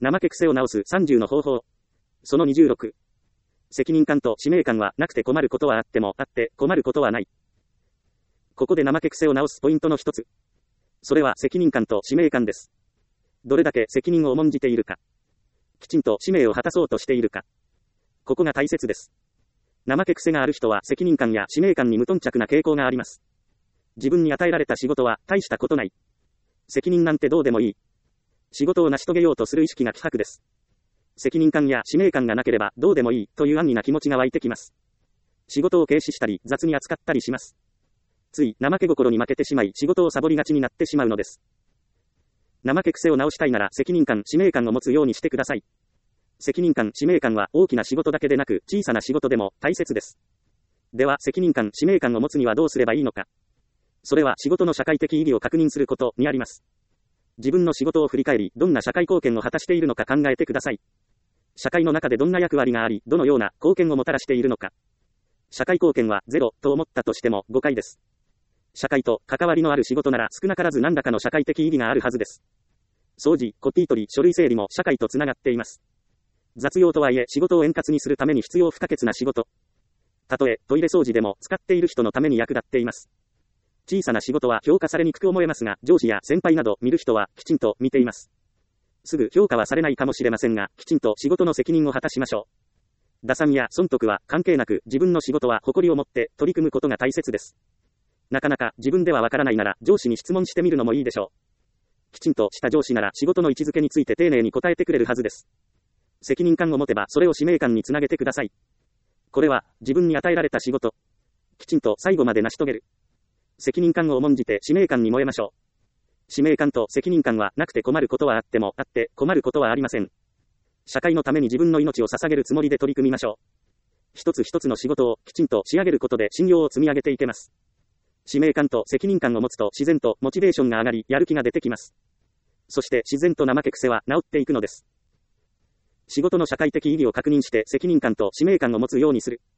怠け癖を直す30の方法。その26。責任感と使命感はなくて困ることはあってもあって困ることはない。ここで怠け癖を直すポイントの一つ。それは責任感と使命感です。どれだけ責任を重んじているか。きちんと使命を果たそうとしているか。ここが大切です。怠け癖がある人は責任感や使命感に無頓着な傾向があります。自分に与えられた仕事は大したことない。責任なんてどうでもいい。仕事を成し遂げようとする意識が希薄です。責任感や使命感がなければどうでもいいという安易な気持ちが湧いてきます。仕事を軽視したり雑に扱ったりします。つい怠け心に負けてしまい仕事をサボりがちになってしまうのです。怠け癖を直したいなら責任感、使命感を持つようにしてください。責任感、使命感は大きな仕事だけでなく小さな仕事でも大切です。では責任感、使命感を持つにはどうすればいいのか。それは仕事の社会的意義を確認することにあります。自分の仕事を振り返り、どんな社会貢献を果たしているのか考えてください。社会の中でどんな役割があり、どのような貢献をもたらしているのか。社会貢献はゼロと思ったとしても誤解です。社会と関わりのある仕事なら少なからず何らかの社会的意義があるはずです。掃除、コピー取り、書類整理も社会とつながっています。雑用とはいえ仕事を円滑にするために必要不可欠な仕事。たとえトイレ掃除でも使っている人のために役立っています。小さな仕事は評価されにくく思えますが、上司や先輩など見る人はきちんと見ています。すぐ評価はされないかもしれませんが、きちんと仕事の責任を果たしましょう。打算や損得は関係なく自分の仕事は誇りを持って取り組むことが大切です。なかなか自分ではわからないなら上司に質問してみるのもいいでしょう。きちんとした上司なら仕事の位置づけについて丁寧に答えてくれるはずです。責任感を持てばそれを使命感につなげてください。これは自分に与えられた仕事。きちんと最後まで成し遂げる。責任感を重んじて使命感に燃えましょう。使命感と責任感はなくて困ることはあってもあって困ることはありません。社会のために自分の命を捧げるつもりで取り組みましょう。一つ一つの仕事をきちんと仕上げることで信用を積み上げていけます。使命感と責任感を持つと自然とモチベーションが上がりやる気が出てきます。そして自然と怠け癖は治っていくのです。仕事の社会的意義を確認して責任感と使命感を持つようにする。